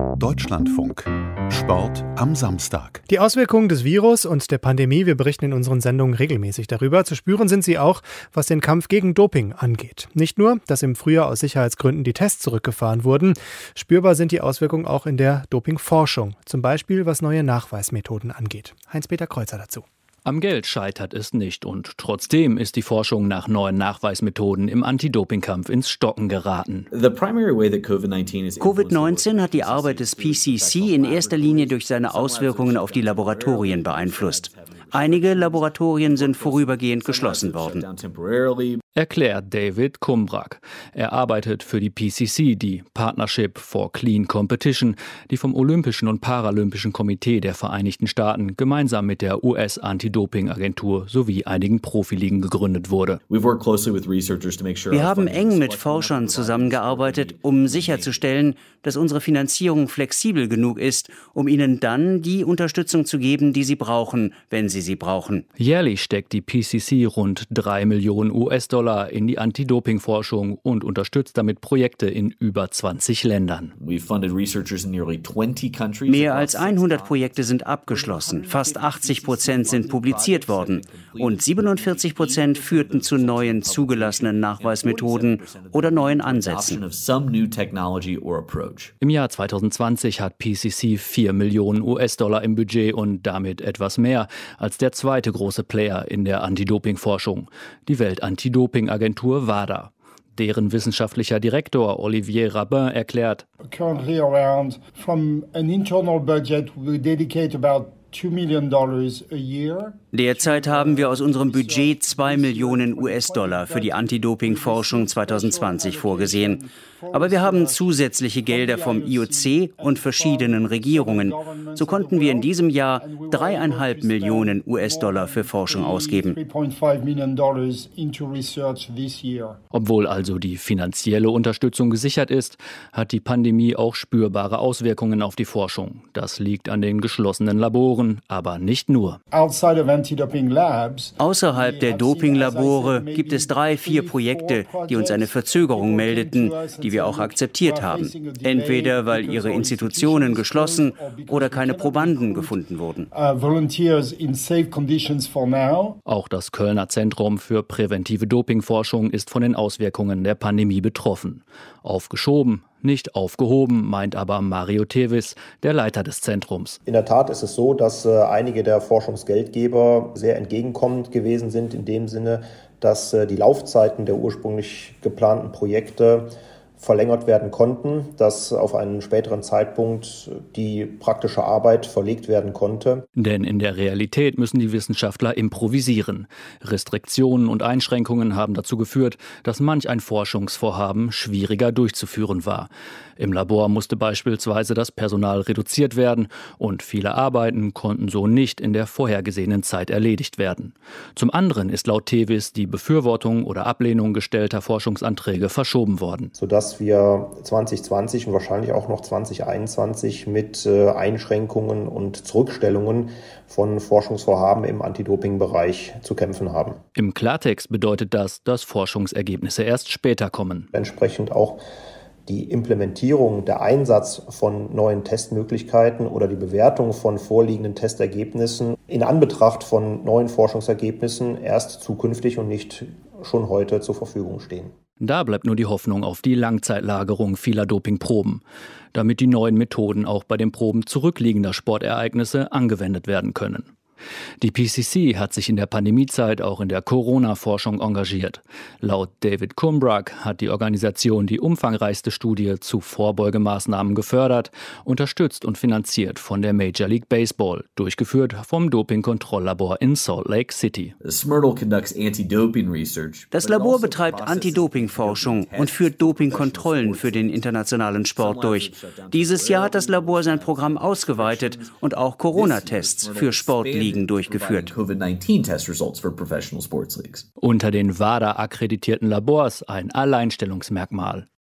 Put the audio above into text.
Deutschlandfunk. Sport am Samstag. Die Auswirkungen des Virus und der Pandemie, wir berichten in unseren Sendungen regelmäßig darüber. Zu spüren sind sie auch, was den Kampf gegen Doping angeht. Nicht nur, dass im Frühjahr aus Sicherheitsgründen die Tests zurückgefahren wurden, spürbar sind die Auswirkungen auch in der Dopingforschung. Zum Beispiel, was neue Nachweismethoden angeht. Heinz-Peter Kreuzer dazu. Am Geld scheitert es nicht und trotzdem ist die Forschung nach neuen Nachweismethoden im Anti-Doping-Kampf ins Stocken geraten. Covid-19 hat die Arbeit des PCC in erster Linie durch seine Auswirkungen auf die Laboratorien beeinflusst. Einige Laboratorien sind vorübergehend geschlossen worden. Erklärt David Kumbrak. Er arbeitet für die PCC, die Partnership for Clean Competition, die vom Olympischen und Paralympischen Komitee der Vereinigten Staaten gemeinsam mit der US-Anti-Doping-Agentur sowie einigen Profiligen gegründet wurde. Wir haben eng mit Forschern zusammengearbeitet, um sicherzustellen, dass unsere Finanzierung flexibel genug ist, um ihnen dann die Unterstützung zu geben, die sie brauchen, wenn sie brauchen. Jährlich steckt die PCC rund 3 Millionen US-Dollar in die Anti-Doping-Forschung und unterstützt damit Projekte in über 20 Ländern. Mehr als 100 Projekte sind abgeschlossen, fast 80% sind publiziert worden und 47% führten zu neuen zugelassenen Nachweismethoden oder neuen Ansätzen. Im Jahr 2020 hat PCC 4 Millionen US-Dollar im Budget und damit etwas mehr als der zweite große Player in der Anti-Doping-Forschung, die Welt-Anti-Doping-Agentur WADA. Deren wissenschaftlicher Direktor Olivier Rabin erklärt: Currently around from an internal budget we dedicate about $2 million a year. Derzeit haben wir aus unserem Budget 2 Millionen US-Dollar für die Anti-Doping-Forschung 2020 vorgesehen. Aber wir haben zusätzliche Gelder vom IOC und verschiedenen Regierungen. So konnten wir in diesem Jahr 3,5 Millionen US-Dollar für Forschung ausgeben. Obwohl also die finanzielle Unterstützung gesichert ist, hat die Pandemie auch spürbare Auswirkungen auf die Forschung. Das liegt an den geschlossenen Laboren, aber nicht nur. Außerhalb der Dopinglabore gibt es 3-4 Projekte, die uns eine Verzögerung meldeten, die wir auch akzeptiert haben. Entweder weil ihre Institutionen geschlossen oder keine Probanden gefunden wurden. Auch das Kölner Zentrum für präventive Dopingforschung ist von den Auswirkungen der Pandemie betroffen. Aufgeschoben, nicht aufgehoben, meint aber Mario Tevis, der Leiter des Zentrums. In der Tat ist es so, dass einige der Forschungsgeldgeber sehr entgegenkommend gewesen sind, in dem Sinne, dass die Laufzeiten der ursprünglich geplanten Projekte verlängert werden konnten, dass auf einen späteren Zeitpunkt die praktische Arbeit verlegt werden konnte. Denn in der Realität müssen die Wissenschaftler improvisieren. Restriktionen und Einschränkungen haben dazu geführt, dass manch ein Forschungsvorhaben schwieriger durchzuführen war. Im Labor musste beispielsweise das Personal reduziert werden und viele Arbeiten konnten so nicht in der vorhergesehenen Zeit erledigt werden. Zum anderen ist laut Tevis die Befürwortung oder Ablehnung gestellter Forschungsanträge verschoben worden. Sodass wir 2020 und wahrscheinlich auch noch 2021 mit Einschränkungen und Zurückstellungen von Forschungsvorhaben im Anti-Doping-Bereich zu kämpfen haben. Im Klartext bedeutet das, dass Forschungsergebnisse erst später kommen. Entsprechend auch die Implementierung, der Einsatz von neuen Testmöglichkeiten oder die Bewertung von vorliegenden Testergebnissen in Anbetracht von neuen Forschungsergebnissen erst zukünftig und nicht schon heute zur Verfügung stehen. Da bleibt nur die Hoffnung auf die Langzeitlagerung vieler Dopingproben, damit die neuen Methoden auch bei den Proben zurückliegender Sportereignisse angewendet werden können. Die PCC hat sich in der Pandemiezeit auch in der Corona-Forschung engagiert. Laut David Kumbrak hat die Organisation die umfangreichste Studie zu Vorbeugemaßnahmen gefördert, unterstützt und finanziert von der Major League Baseball, durchgeführt vom Dopingkontrolllabor in Salt Lake City. Das Labor betreibt Anti-Doping-Forschung und führt Dopingkontrollen für den internationalen Sport durch. Dieses Jahr hat das Labor sein Programm ausgeweitet und auch Corona-Tests für Sportligen durchgeführt. Unter den WADA akkreditierten Labors ein Alleinstellungsmerkmal.